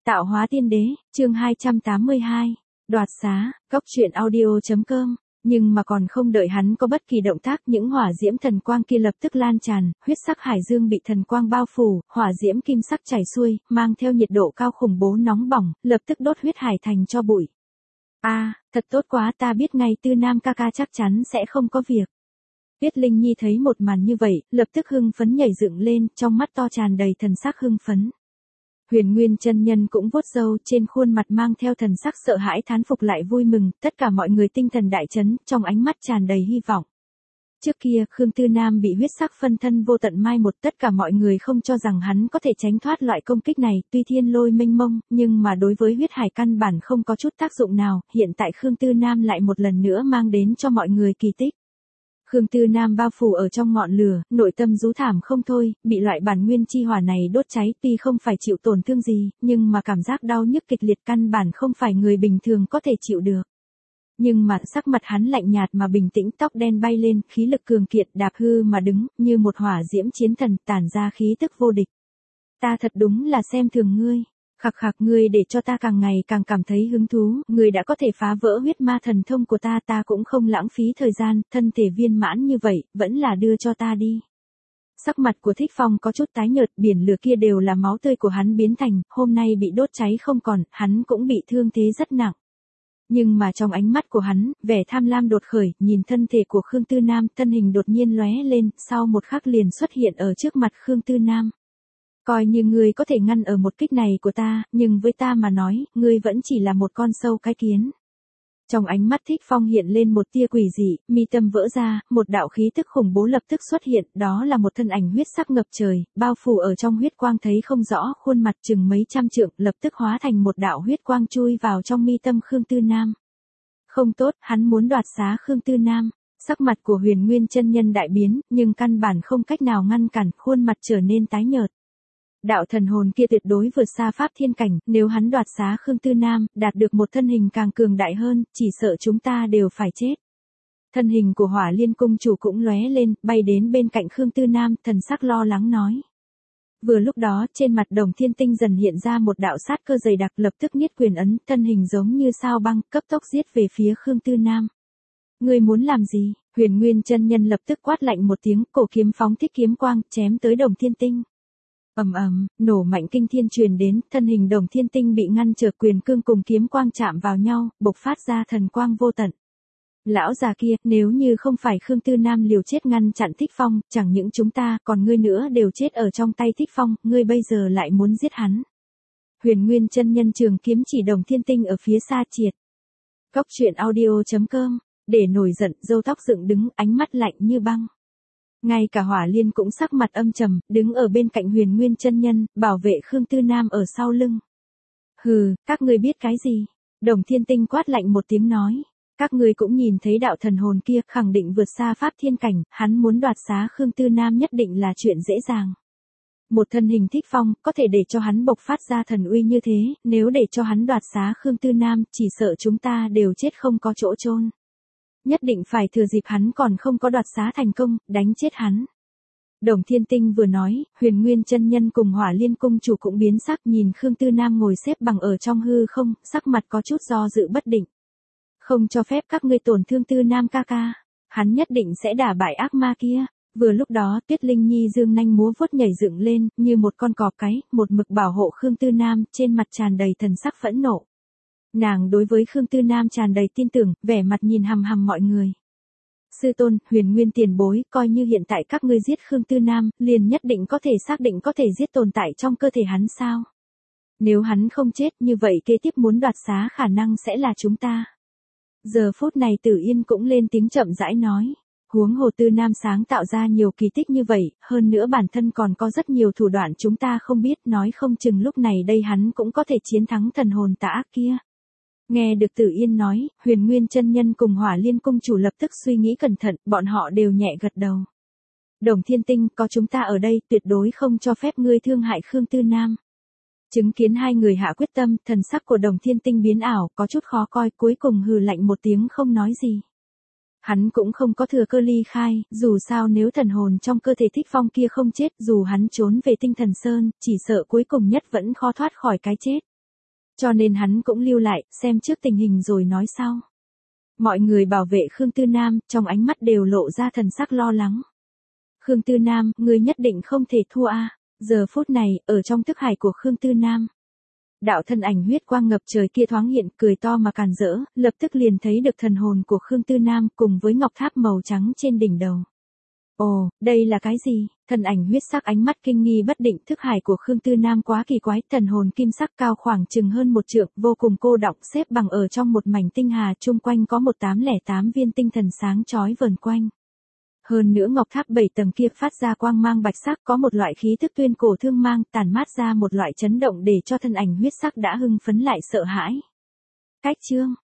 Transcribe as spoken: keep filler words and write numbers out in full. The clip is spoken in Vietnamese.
Tạo hóa tiên đế, chương hai trăm tám mươi hai. Đoạt xá, góc truyện audio chấm com. Nhưng mà còn không đợi hắn có bất kỳ động tác, những hỏa diễm thần quang kia lập tức lan tràn, huyết sắc hải dương bị thần quang bao phủ, hỏa diễm kim sắc chảy xuôi, mang theo nhiệt độ cao khủng bố nóng bỏng, lập tức đốt huyết hải thành cho bụi. A, à, thật tốt quá, ta biết ngay Tư Nam ca ca chắc chắn sẽ không có việc. Tuyết Linh Nhi thấy một màn như vậy, lập tức hưng phấn nhảy dựng lên, trong mắt to tràn đầy thần sắc hưng phấn. Huyền Nguyên chân nhân cũng vuốt râu, trên khuôn mặt mang theo thần sắc sợ hãi thán phục lại vui mừng, tất cả mọi người tinh thần đại chấn, trong ánh mắt tràn đầy hy vọng. Trước kia, Khương Tư Nam bị huyết sắc phân thân vô tận mai một, tất cả mọi người không cho rằng hắn có thể tránh thoát loại công kích này, tuy thiên lôi mênh mông, nhưng mà đối với huyết hải căn bản không có chút tác dụng nào, hiện tại Khương Tư Nam lại một lần nữa mang đến cho mọi người kỳ tích. Khương Tư Nam bao phủ ở trong ngọn lửa, nội tâm rú thảm không thôi, bị loại bản nguyên chi hỏa này đốt cháy, tuy không phải chịu tổn thương gì, nhưng mà cảm giác đau nhức kịch liệt căn bản không phải người bình thường có thể chịu được. Nhưng mà sắc mặt hắn lạnh nhạt mà bình tĩnh, tóc đen bay lên, khí lực cường kiệt, đạp hư mà đứng, như một hỏa diễm chiến thần, tản ra khí tức vô địch. Ta thật đúng là xem thường ngươi. Khặc khặc, ngươi để cho ta càng ngày càng cảm thấy hứng thú, ngươi đã có thể phá vỡ huyết ma thần thông của ta, ta cũng không lãng phí thời gian, thân thể viên mãn như vậy, vẫn là đưa cho ta đi. Sắc mặt của Thích Phong có chút tái nhợt, biển lửa kia đều là máu tươi của hắn biến thành, hôm nay bị đốt cháy không còn, hắn cũng bị thương thế rất nặng. Nhưng mà trong ánh mắt của hắn, vẻ tham lam đột khởi, nhìn thân thể của Khương Tư Nam, thân hình đột nhiên lóe lên, sau một khắc liền xuất hiện ở trước mặt Khương Tư Nam. Coi như ngươi có thể ngăn ở một kích này của ta, nhưng với ta mà nói, ngươi vẫn chỉ là một con sâu cái kiến. Trong ánh mắt Thích Phong hiện lên một tia quỷ dị, mi tâm vỡ ra, một đạo khí tức khủng bố lập tức xuất hiện, đó là một thân ảnh huyết sắc ngập trời, bao phủ ở trong huyết quang thấy không rõ, khuôn mặt chừng mấy trăm trượng, lập tức hóa thành một đạo huyết quang chui vào trong mi tâm Khương Tư Nam. Không tốt, hắn muốn đoạt xá Khương Tư Nam. Sắc mặt của Huyền Nguyên chân nhân đại biến, nhưng căn bản không cách nào ngăn cản, khuôn mặt trở nên tái nhợt. Đạo thần hồn kia tuyệt đối vượt xa pháp thiên cảnh, nếu hắn đoạt xá Khương Tư Nam, đạt được một thân hình càng cường đại hơn, chỉ sợ chúng ta đều phải chết. Thân hình của Hỏa Liên cung chủ cũng lóe lên, bay đến bên cạnh Khương Tư Nam, thần sắc lo lắng nói. Vừa lúc đó, trên mặt Đồng Thiên Tinh dần hiện ra một đạo sát cơ dày đặc, lập tức niết quyền ấn, thân hình giống như sao băng, cấp tốc giết về phía Khương Tư Nam. Ngươi muốn làm gì? Huyền Nguyên chân nhân lập tức quát lạnh một tiếng, cổ kiếm phóng thích kiếm quang, chém tới Đồng Thiên Tinh. Ầm ầm, nổ mạnh kinh thiên truyền đến, thân hình Đồng Thiên Tinh bị ngăn trở, quyền cương cùng kiếm quang chạm vào nhau, bộc phát ra thần quang vô tận. Lão già kia, nếu như không phải Khương Tư Nam liều chết ngăn chặn Thích Phong, chẳng những chúng ta, còn ngươi nữa đều chết ở trong tay Thích Phong, ngươi bây giờ lại muốn giết hắn. Huyền Nguyên chân nhân trường kiếm chỉ Đồng Thiên Tinh ở phía xa triệt. Góc truyện audio chấm com, để nổi giận, râu tóc dựng đứng, ánh mắt lạnh như băng. Ngay cả Hỏa Liên cũng sắc mặt âm trầm, đứng ở bên cạnh Huyền Nguyên chân nhân, bảo vệ Khương Tư Nam ở sau lưng. Hừ, các ngươi biết cái gì? Đồng Thiên Tinh quát lạnh một tiếng nói. Các ngươi cũng nhìn thấy đạo thần hồn kia, khẳng định vượt xa pháp thiên cảnh, hắn muốn đoạt xá Khương Tư Nam nhất định là chuyện dễ dàng. Một thân hình Thích Phong, có thể để cho hắn bộc phát ra thần uy như thế, nếu để cho hắn đoạt xá Khương Tư Nam, chỉ sợ chúng ta đều chết không có chỗ chôn. Nhất định phải thừa dịp hắn còn không có đoạt xá thành công, đánh chết hắn. Đồng Thiên Tinh vừa nói, Huyền Nguyên chân nhân cùng Hỏa Liên cung chủ cũng biến sắc, nhìn Khương Tư Nam ngồi xếp bằng ở trong hư không, sắc mặt có chút do dự bất định. Không cho phép các ngươi tổn thương Tư Nam ca ca, hắn nhất định sẽ đả bại ác ma kia. Vừa lúc đó, Tuyết Linh Nhi dương nanh múa vuốt nhảy dựng lên, như một con cọp cái, một mực bảo hộ Khương Tư Nam, trên mặt tràn đầy thần sắc phẫn nộ. Nàng đối với Khương Tư Nam tràn đầy tin tưởng, vẻ mặt nhìn hằm hằm mọi người. Sư tôn, Huyền Nguyên tiền bối, coi như hiện tại các ngươi giết Khương Tư Nam, liền nhất định có thể xác định có thể giết tồn tại trong cơ thể hắn sao? Nếu hắn không chết, như vậy kế tiếp muốn đoạt xá khả năng sẽ là chúng ta. Giờ phút này Tử Yên cũng lên tiếng chậm rãi nói. Huống hồ Tư Nam sáng tạo ra nhiều kỳ tích như vậy, hơn nữa bản thân còn có rất nhiều thủ đoạn chúng ta không biết, nói không chừng lúc này đây hắn cũng có thể chiến thắng thần hồn tà ác kia. Nghe được Tử Yên nói, Huyền Nguyên chân nhân cùng Hỏa Liên cung chủ lập tức suy nghĩ cẩn thận, bọn họ đều nhẹ gật đầu. Đồng Thiên Tinh, có chúng ta ở đây, tuyệt đối không cho phép ngươi thương hại Khương Tư Nam. Chứng kiến hai người hạ quyết tâm, thần sắc của Đồng Thiên Tinh biến ảo, có chút khó coi, cuối cùng hừ lạnh một tiếng không nói gì. Hắn cũng không có thừa cơ ly khai, dù sao nếu thần hồn trong cơ thể Thích Phong kia không chết, dù hắn trốn về Tinh Thần Sơn, chỉ sợ cuối cùng nhất vẫn khó thoát khỏi cái chết. Cho nên hắn cũng lưu lại, xem trước tình hình rồi nói sau. Mọi người bảo vệ Khương Tư Nam, trong ánh mắt đều lộ ra thần sắc lo lắng. Khương Tư Nam, ngươi nhất định không thể thua a. Giờ phút này, ở trong thức hải của Khương Tư Nam. Đạo thân ảnh huyết quang ngập trời kia thoáng hiện, cười to mà càn rỡ, lập tức liền thấy được thần hồn của Khương Tư Nam cùng với ngọc tháp màu trắng trên đỉnh đầu. Ồ, đây là cái gì? Thần ảnh huyết sắc ánh mắt kinh nghi bất định, thức hải của Khương Tư Nam quá kỳ quái, thần hồn kim sắc cao khoảng chừng hơn một trượng, vô cùng cô đọng, xếp bằng ở trong một mảnh tinh hà, chung quanh có một tám lẻ tám viên tinh thần sáng chói vờn quanh. Hơn nữa ngọc tháp bảy tầng kia phát ra quang mang bạch sắc, có một loại khí thức tuyên cổ thương mang, tản mát ra một loại chấn động để cho thân ảnh huyết sắc đã hưng phấn lại sợ hãi. Cách chương